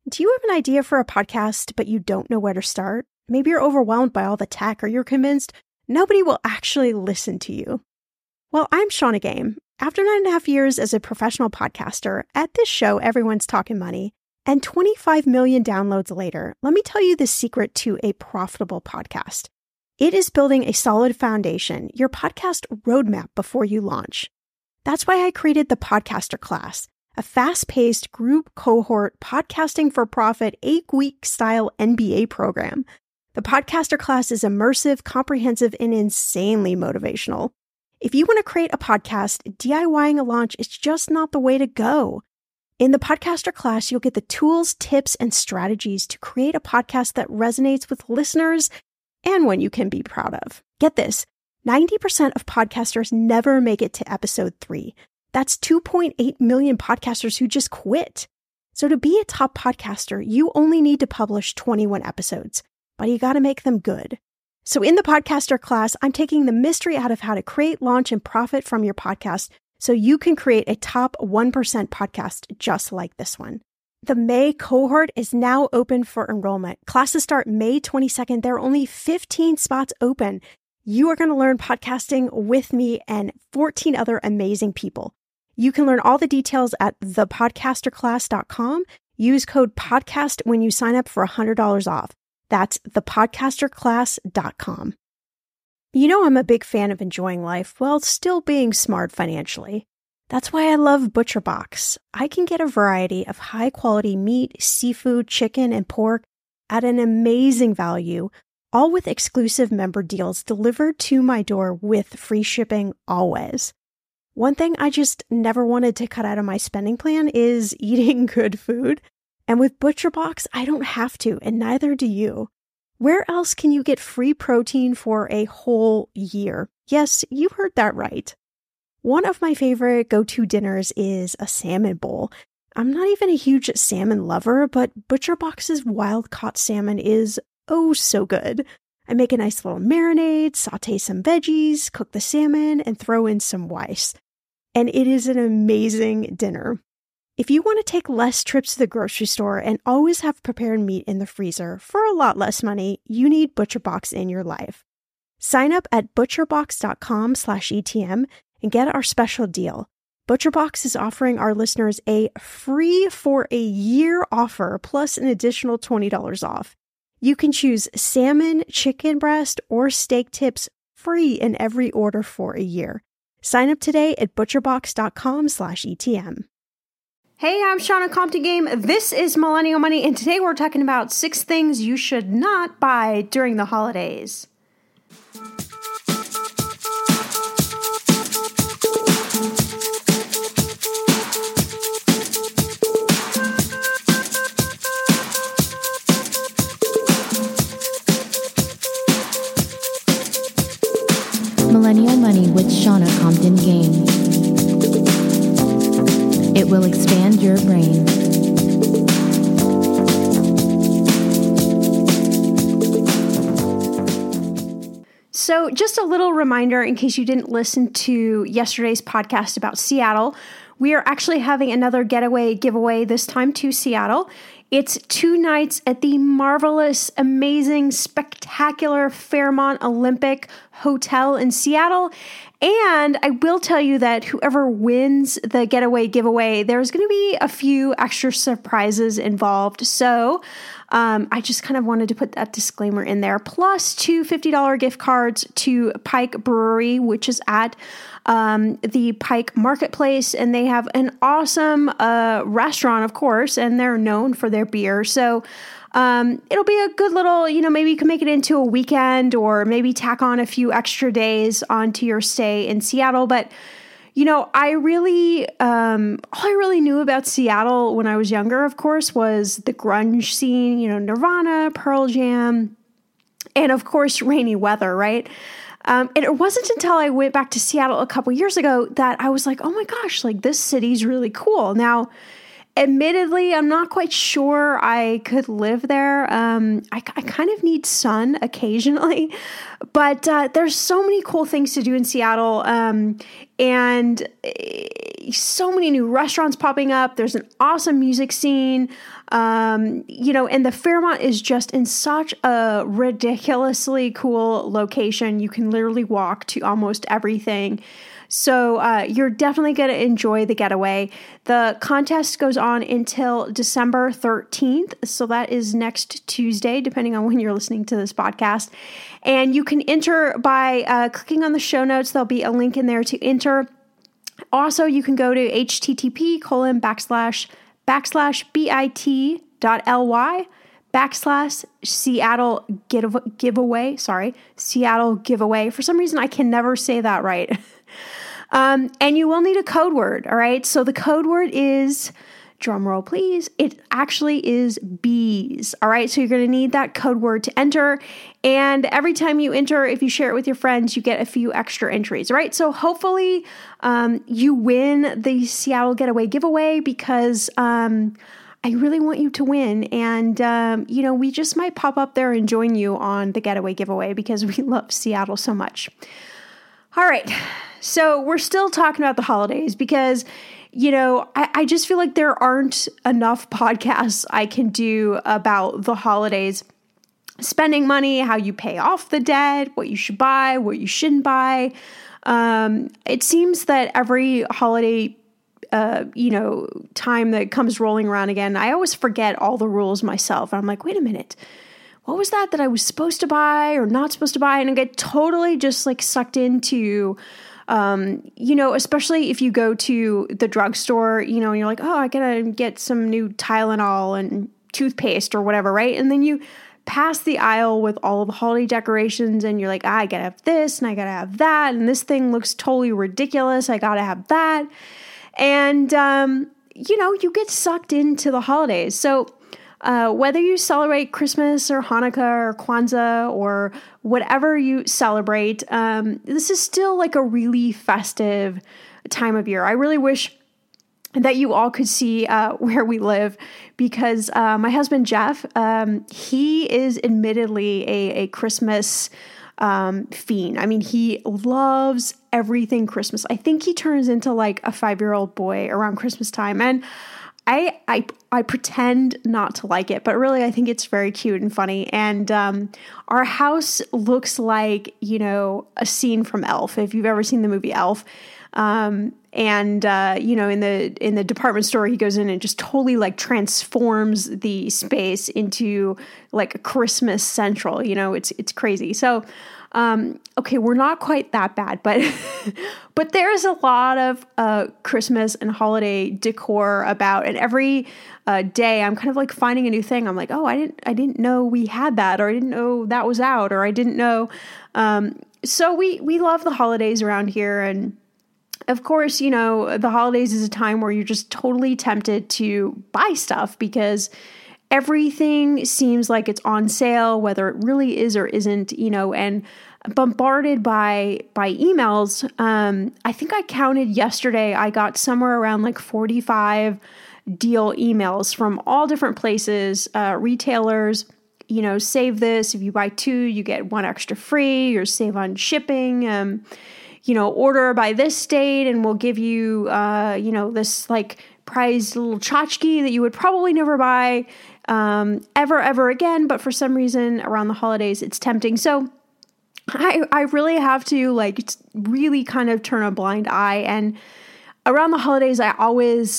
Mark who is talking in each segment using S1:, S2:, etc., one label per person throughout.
S1: Do you have an idea for a podcast, but you don't know where to start? Maybe you're overwhelmed by all the tech, or you're convinced nobody will actually listen to you. Well, I'm Shauna Game. After 9.5 years as a professional podcaster, at this show, everyone's talking money, and 25 million downloads later, let me tell you the secret to a profitable podcast. It is building a solid foundation, your podcast roadmap before you launch. That's why I created the Podcaster Class, a fast-paced group cohort podcasting for profit 8-week style MBA program. The Podcaster Class is immersive, comprehensive, and insanely motivational. If you want to create a podcast, DIYing a launch is just not the way to go. In the Podcaster Class, you'll get the tools, tips, and strategies to create a podcast that resonates with listeners and one you can be proud of. Get this, 90% of podcasters never make it to episode 3. That's 2.8 million podcasters who just quit. So to be a top podcaster, you only need to publish 21 episodes, but you got to make them good. So in the Podcaster Class, I'm taking the mystery out of how to create, launch, and profit from your podcast so you can create a top 1% podcast just like this one. The May cohort is now open for enrollment. Classes start May 22nd. There are only 15 spots open. You are going to learn podcasting with me and 14 other amazing people. You can learn all the details at thepodcasterclass.com. Use code PODCAST when you sign up for $100 off. That's thepodcasterclass.com. You know I'm a big fan of enjoying life while still being smart financially. That's why I love ButcherBox. I can get a variety of high-quality meat, seafood, chicken, and pork at an amazing value, all with exclusive member deals delivered to my door with free shipping always. One thing I just never wanted to cut out of my spending plan is eating good food. And with ButcherBox, I don't have to, and neither do you. Where else can you get free protein for a whole year? Yes, you heard that right. One of my favorite go-to dinners is a salmon bowl. I'm not even a huge salmon lover, but ButcherBox's wild-caught salmon is oh so good. I make a nice little marinade, saute some veggies, cook the salmon, and throw in some rice. And it is an amazing dinner. If you want to take less trips to the grocery store and always have prepared meat in the freezer for a lot less money, you need ButcherBox in your life. Sign up at butcherbox.com/ETM and get our special deal. ButcherBox is offering our listeners a free for a year offer plus an additional $20 off. You can choose salmon, chicken breast, or steak tips free in every order for a year. Sign up today at butcherbox.com/ETM. Hey, I'm Shauna Compton Game. This is Millennial Money, and today we're talking about 6 things you should not buy during the holidays.
S2: Millennial Money with Shauna Compton Game. It will expand your brain.
S1: So just a little reminder in case you didn't listen to yesterday's podcast about Seattle, we are actually having another getaway giveaway, this time to Seattle. It's 2 nights at the marvelous, amazing, spectacular Fairmont Olympic Hotel in Seattle. And I will tell you that whoever wins the getaway giveaway, there's going to be a few extra surprises involved. So I just kind of wanted to put that disclaimer in there. Plus 2 $50 gift cards to Pike Brewery, which is at the Pike Marketplace. And they have an awesome restaurant, of course, and they're known for their beer. So it'll be a good little, maybe you can make it into a weekend or maybe tack on a few extra days onto your stay in Seattle. But, all I really knew about Seattle when I was younger, of course, was the grunge scene, Nirvana, Pearl Jam, and of course, rainy weather, right? And it wasn't until I went back to Seattle a couple years ago that I was like, oh my gosh, this city's really cool. Now, admittedly, I'm not quite sure I could live there. I kind of need sun occasionally, but there's so many cool things to do in Seattle. And so many new restaurants popping up. There's an awesome music scene. And the Fairmont is just in such a ridiculously cool location. You can literally walk to almost everything. So you're definitely going to enjoy the getaway. The contest goes on until December 13th. So that is next Tuesday, depending on when you're listening to this podcast. And you can enter by clicking on the show notes. There'll be a link in there to enter. Also, you can go to http://bit.ly/Seattle giveaway. For some reason, I can never say that right. And you will need a code word, all right? So the code word is, drum roll please, it actually is bees, all right? So you're going to need that code word to enter. And every time you enter, if you share it with your friends, you get a few extra entries, all right? So hopefully you win the Seattle Getaway giveaway because I really want you to win. And, we just might pop up there and join you on the Getaway giveaway because we love Seattle so much. All right. So we're still talking about the holidays because, I just feel like there aren't enough podcasts I can do about the holidays. Spending money, how you pay off the debt, what you should buy, what you shouldn't buy. It seems that every holiday, time that comes rolling around again, I always forget all the rules myself. And I'm like, wait a minute. What was that I was supposed to buy or not supposed to buy? And I get totally just like sucked into, especially if you go to the drugstore, and you're like, oh, I gotta get some new Tylenol and toothpaste or whatever, right? And then you pass the aisle with all of the holiday decorations and you're like, I gotta have this and I gotta have that. And this thing looks totally ridiculous. I gotta have that. And, you get sucked into the holidays. So, whether you celebrate Christmas or Hanukkah or Kwanzaa or whatever you celebrate, this is still like a really festive time of year. I really wish that you all could see where we live because my husband, Jeff, he is admittedly a Christmas fiend. I mean, he loves everything Christmas. I think he turns into like a 5-year-old boy around Christmas time. And I pretend not to like it, but really I think it's very cute and funny. And our house looks like, a scene from Elf, if you've ever seen the movie Elf. In the department store, he goes in and just totally like transforms the space into like a Christmas central. It's crazy. So, okay, we're not quite that bad, but but there's a lot of Christmas and holiday decor about, and every day I'm kind of like finding a new thing. I'm like, oh, I didn't know we had that, or I didn't know that was out, or I didn't know. So we love the holidays around here, and of course, the holidays is a time where you're just totally tempted to buy stuff because everything seems like it's on sale, whether it really is or isn't, and bombarded by emails. I think I counted yesterday, I got somewhere around like 45 deal emails from all different places, retailers, save this. If you buy 2, you get 1 extra free, or save on shipping, order by this date and we'll give you, this like prized little tchotchke that you would probably never buy ever again. But for some reason around the holidays, it's tempting. So I really have to like really kind of turn a blind eye. And around the holidays, I always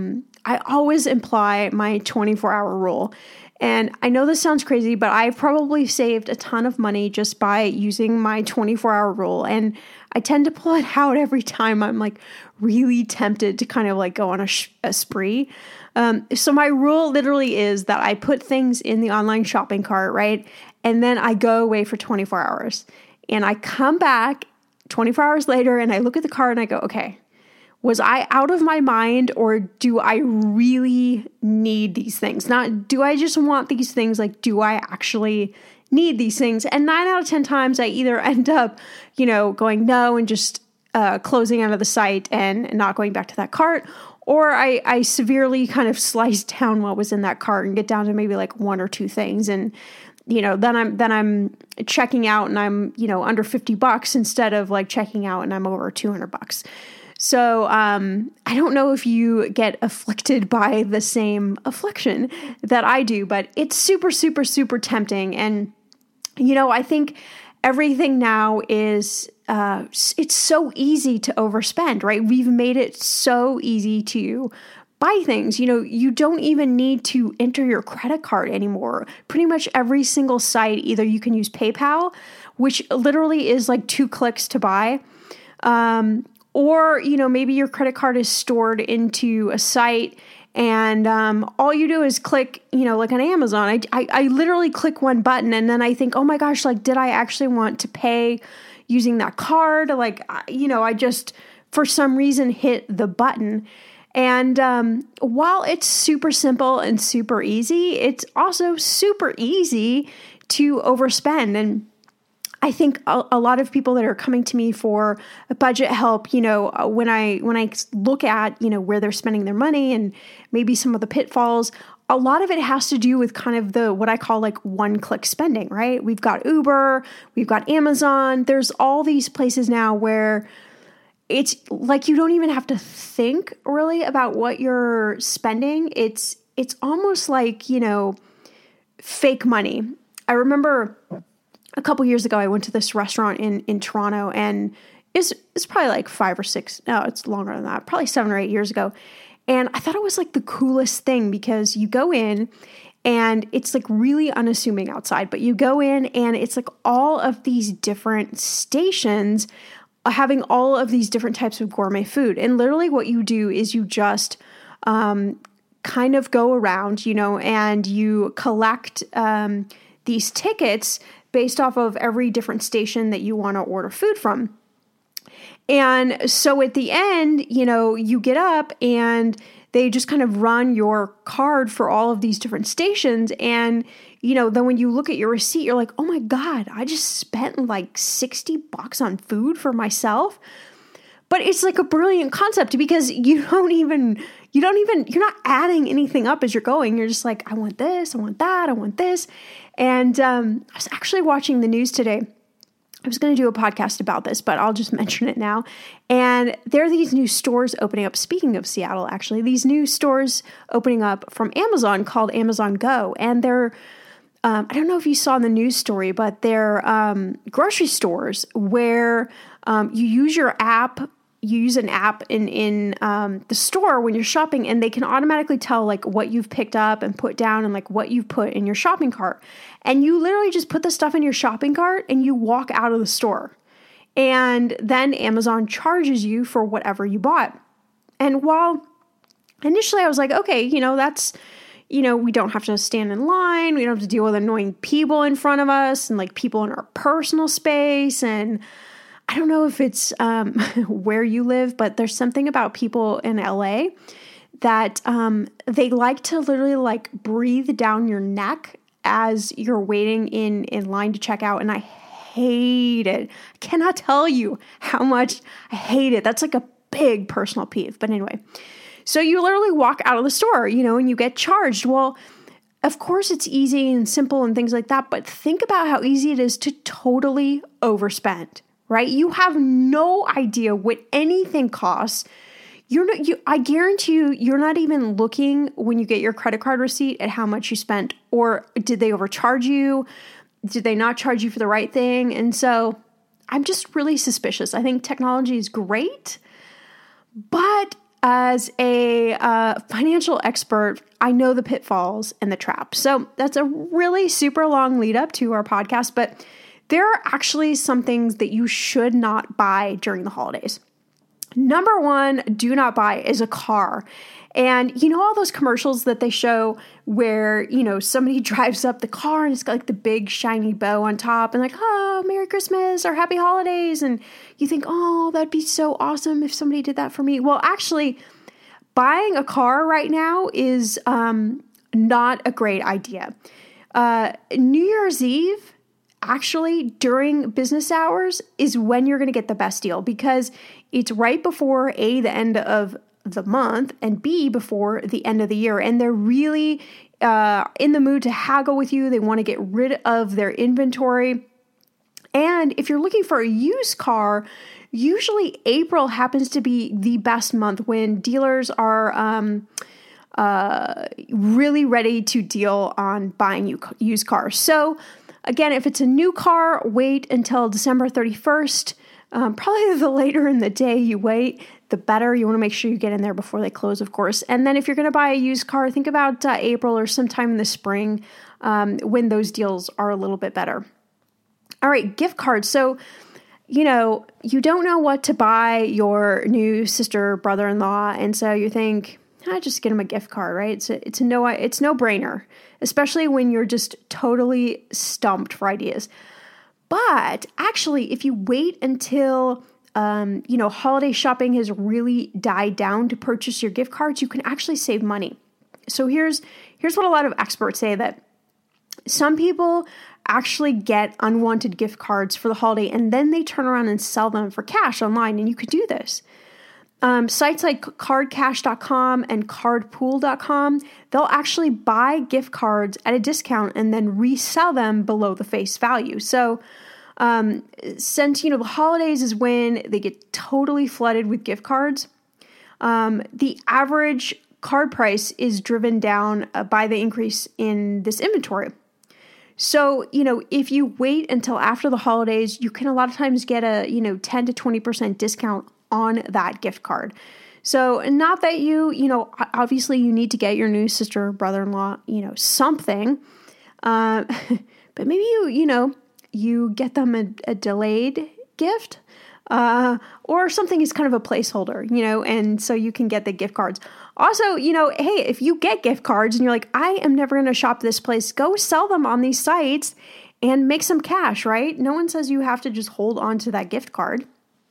S1: imply my 24-hour rule. And I know this sounds crazy, but I've probably saved a ton of money just by using my 24-hour rule. And I tend to pull it out every time I'm like really tempted to kind of like go on a spree. So my rule literally is that I put things in the online shopping cart, right? And then I go away for 24 hours. And I come back 24 hours later and I look at the cart and I go, okay, was I out of my mind, or do I really need these things? Not, do I just want these things? Like, do I actually need these things? And 9 out of 10 times I either end up, going no and just closing out of the site and not going back to that cart, or I severely kind of slice down what was in that cart and get down to maybe like 1 or 2 things. And, then I'm checking out and I'm, under $50 instead of like checking out and I'm over $200. So I don't know if you get afflicted by the same affliction that I do, but it's super, super, super tempting. And, I think everything now is, it's so easy to overspend, right? We've made it so easy to buy things. You don't even need to enter your credit card anymore. Pretty much every single site, either you can use PayPal, which literally is like 2 clicks to buy, or, maybe your credit card is stored into a site and all you do is click, like on Amazon. I literally click one button and then I think, oh my gosh, like, did I actually want to pay using that card? Like, I just, for some reason, hit the button. And while it's super simple and super easy, it's also super easy to overspend. And I think a lot of people that are coming to me for budget help, when I look at, where they're spending their money and maybe some of the pitfalls, a lot of it has to do with kind of what I call like one-click spending, right? We've got Uber, we've got Amazon. There's all these places now where it's like you don't even have to think really about what you're spending. It's almost like, fake money. I remember a couple years ago, I went to this restaurant in Toronto, and it's probably like 5 or 6, no, it's longer than that, probably 7 or 8 years ago. And I thought it was like the coolest thing because you go in and it's like really unassuming outside, but you go in and it's like all of these different stations having all of these different types of gourmet food. And literally what you do is you just kind of go around, and you collect these tickets based off of every different station that you want to order food from. And so at the end, you get up and they just kind of run your card for all of these different stations. And, then when you look at your receipt, you're like, oh my God, I just spent like $60 on food for myself. But it's like a brilliant concept because you're not adding anything up as you're going. You're just like, I want this, I want that, I want this. And I was actually watching the news today. I was going to do a podcast about this, but I'll just mention it now. And there are these new stores opening up. Speaking of Seattle, actually, these new stores opening up from Amazon called Amazon Go. And they're, I don't know if you saw in the news story, but they're grocery stores where you use your app. You use an app in the store when you're shopping, and they can automatically tell like what you've picked up and put down and like what you've put in your shopping cart. And you literally just put the stuff in your shopping cart and you walk out of the store. And then Amazon charges you for whatever you bought. And while initially I was like, okay, that's, we don't have to stand in line. We don't have to deal with annoying people in front of us and like people in our personal space. And I don't know if it's where you live, but there's something about people in LA that they like to literally like breathe down your neck as you're waiting in line to check out. And I hate it. I cannot tell you how much I hate it. That's like a big personal peeve. But anyway, so you literally walk out of the store, and you get charged. Well, of course it's easy and simple and things like that, but think about how easy it is to totally overspend. Right? You have no idea what anything costs. I guarantee you're not even looking when you get your credit card receipt at how much you spent, or did they overcharge you? Did they not charge you for the right thing? And so I'm just really suspicious. I think technology is great, but as a financial expert, I know the pitfalls and the traps. So that's a really super long lead up to our podcast, but there are actually some things that you should not buy during the holidays. Number one, do not buy is a car. And all those commercials that they show where, somebody drives up the car and it's got like the big shiny bow on top and like, oh, Merry Christmas or Happy Holidays. And you think, oh, that'd be so awesome if somebody did that for me. Well, actually, buying a car right now is not a great idea. New Year's Eve, actually during business hours, is when you're going to get the best deal because it's right before A, the end of the month, and B, before the end of the year. And they're really in the mood to haggle with you. They want to get rid of their inventory. And if you're looking for a used car, usually April happens to be the best month when dealers are really ready to deal on buying used cars. So again, if it's a new car, wait until December 31st. Probably the later in the day you wait, the better. You want to make sure you get in there before they close, of course. And then if you're going to buy a used car, think about April or sometime in the spring when those deals are a little bit better. All right, gift cards. So, you don't know what to buy your new sister, brother-in-law, and so you think, just get them a gift card, right? It's no brainer, especially when you're just totally stumped for ideas. But actually, if you wait until holiday shopping has really died down to purchase your gift cards, you can actually save money. So here's what a lot of experts say, that some people actually get unwanted gift cards for the holiday and then they turn around and sell them for cash online, and you could do this. Sites like cardcash.com and cardpool.com, they'll actually buy gift cards at a discount and then resell them below the face value. So since, the holidays is when they get totally flooded with gift cards, the average card price is driven down by the increase in this inventory. So, if you wait until after the holidays, you can a lot of times get a, 10 to 20% discount on that gift card. So not that obviously you need to get your new sister or brother-in-law, something, but maybe you get them a delayed gift, or something is kind of a placeholder, and so you can get the gift cards. Also, hey, if you get gift cards and you're like, I am never going to shop this place, go sell them on these sites and make some cash, right? No one says you have to just hold on to that gift card.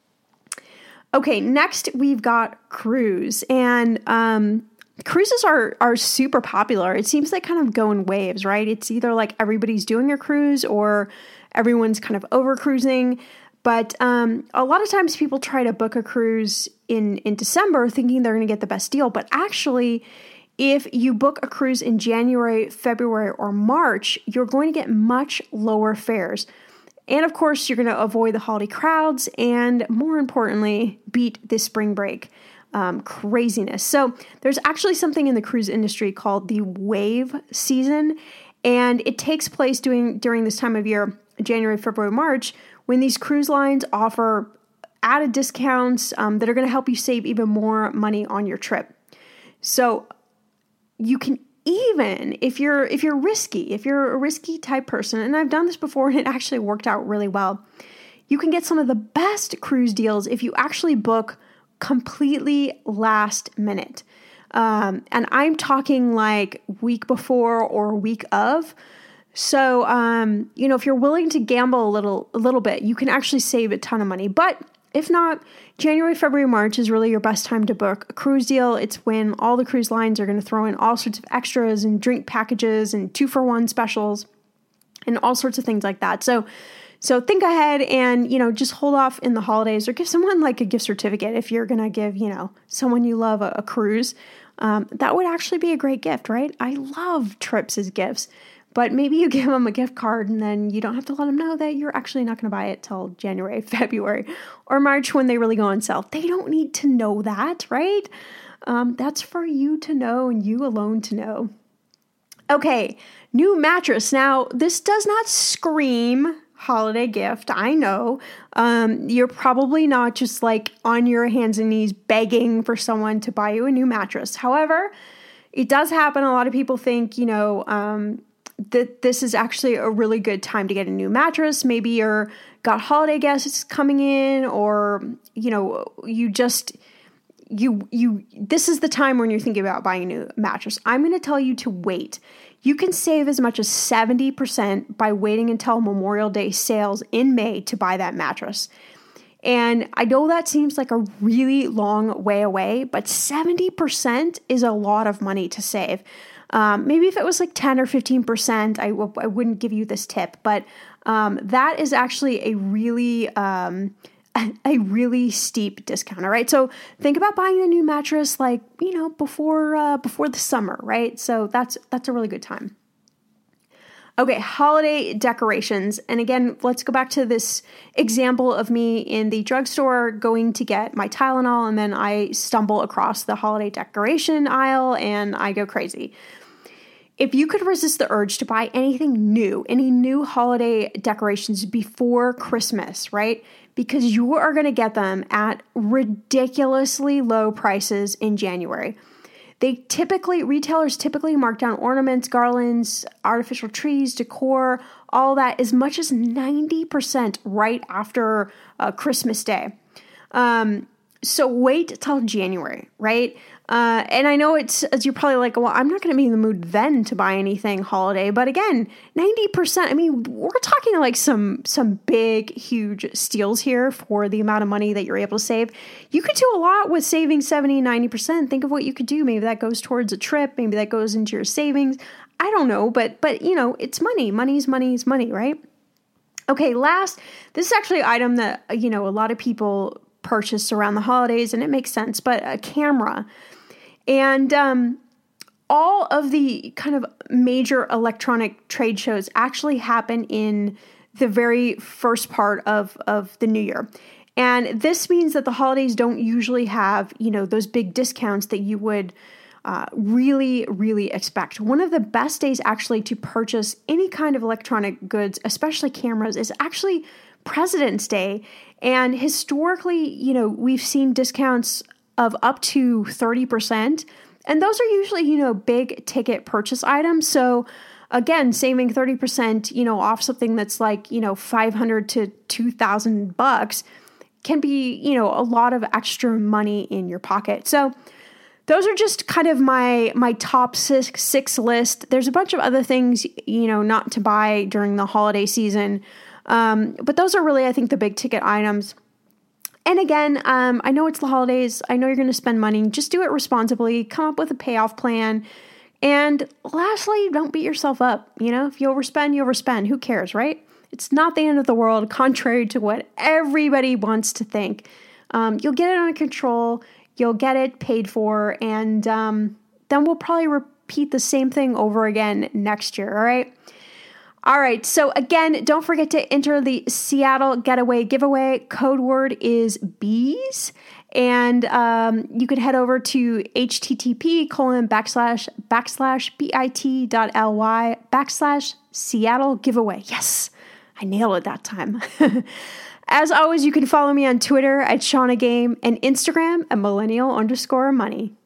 S1: Okay, next we've got cruise, and cruises are super popular. It seems they kind of go in waves, right? It's either like everybody's doing a cruise or everyone's kind of over cruising. But a lot of times people try to book a cruise in December thinking they're going to get the best deal. But actually, if you book a cruise in January, February, or March, you're going to get much lower fares. And of course, you're going to avoid the holiday crowds and, more importantly, beat the spring break craziness. So there's actually something in the cruise industry called the wave season, and it takes place during this time of year, January, February, March, when these cruise lines offer added discounts that are going to help you save even more money on your trip. So you can even if you're a risky type person, and I've done this before and it actually worked out really well, you can get some of the best cruise deals if you actually book completely last minute. And I'm talking like week before or week of. So, if you're willing to gamble a little bit, you can actually save a ton of money. But if not, January, February, March is really your best time to book a cruise deal. It's when all the cruise lines are going to throw in all sorts of extras and drink packages and 2-for-1 specials and all sorts of things like that. So think ahead and, just hold off in the holidays, or give someone like a gift certificate if you're going to give, someone you love a cruise. That would actually be a great gift, right? I love trips as gifts. But maybe you give them a gift card and then you don't have to let them know that you're actually not going to buy it till January, February, or March when they really go on sale. They don't need to know that, right? That's for you to know and you alone to know. Okay, new mattress. Now, this does not scream holiday gift. I know. You're probably not just like on your hands and knees begging for someone to buy you a new mattress. However, it does happen. A lot of people think, that this is actually a really good time to get a new mattress. Maybe you're got holiday guests coming in, or, this is the time when you're thinking about buying a new mattress. I'm going to tell you to wait. You can save as much as 70% by waiting until Memorial Day sales in May to buy that mattress. And I know that seems like a really long way away, but 70% is a lot of money to save. Maybe if it was like 10 or 15%, I wouldn't give you this tip, but that is actually a really steep discount. All right. So think about buying a new mattress, like, before the summer, right? So that's a really good time. Okay, holiday decorations. And again, let's go back to this example of me in the drugstore going to get my Tylenol, and then I stumble across the holiday decoration aisle and I go crazy. If you could resist the urge to buy anything new, any new holiday decorations before Christmas, right? Because you are going to get them at ridiculously low prices in January. Retailers typically mark down ornaments, garlands, artificial trees, decor, all that as much as 90% right after Christmas Day. So wait till January, right? And I know as you're probably like, well, I'm not going to be in the mood then to buy anything holiday. But again, 90%, I mean, we're talking like some big, huge steals here for the amount of money that you're able to save. You could do a lot with saving 70, 90%. Think of what you could do. Maybe that goes towards a trip. Maybe that goes into your savings. I don't know, but it's money. Money's money, right? Okay, last, this is actually an item that, a lot of people purchase around the holidays, and it makes sense, but a camera. And all of the kind of major electronic trade shows actually happen in the very first part of the new year. And this means that the holidays don't usually have, those big discounts that you would really, really expect. One of the best days actually to purchase any kind of electronic goods, especially cameras, is actually President's Day. And historically, we've seen discounts of up to 30%. And those are usually, big ticket purchase items. So again, saving 30%, off something that's like, $500 to $2,000 can be, a lot of extra money in your pocket. So those are just kind of my top six list. There's a bunch of other things, not to buy during the holiday season. But those are really, I think, the big ticket items. And again, I know it's the holidays. I know you're going to spend money. Just do it responsibly. Come up with a payoff plan. And lastly, don't beat yourself up. If you overspend, you overspend. Who cares, right? It's not the end of the world, contrary to what everybody wants to think. You'll get it under control. You'll get it paid for. And then we'll probably repeat the same thing over again next year, all right? All right, so again, don't forget to enter the Seattle Getaway giveaway. Code word is bees. And you could head over to http://bit.ly/Seattle giveaway. Yes, I nailed it that time. As always, you can follow me on Twitter at Shauna Game and Instagram at millennial_money.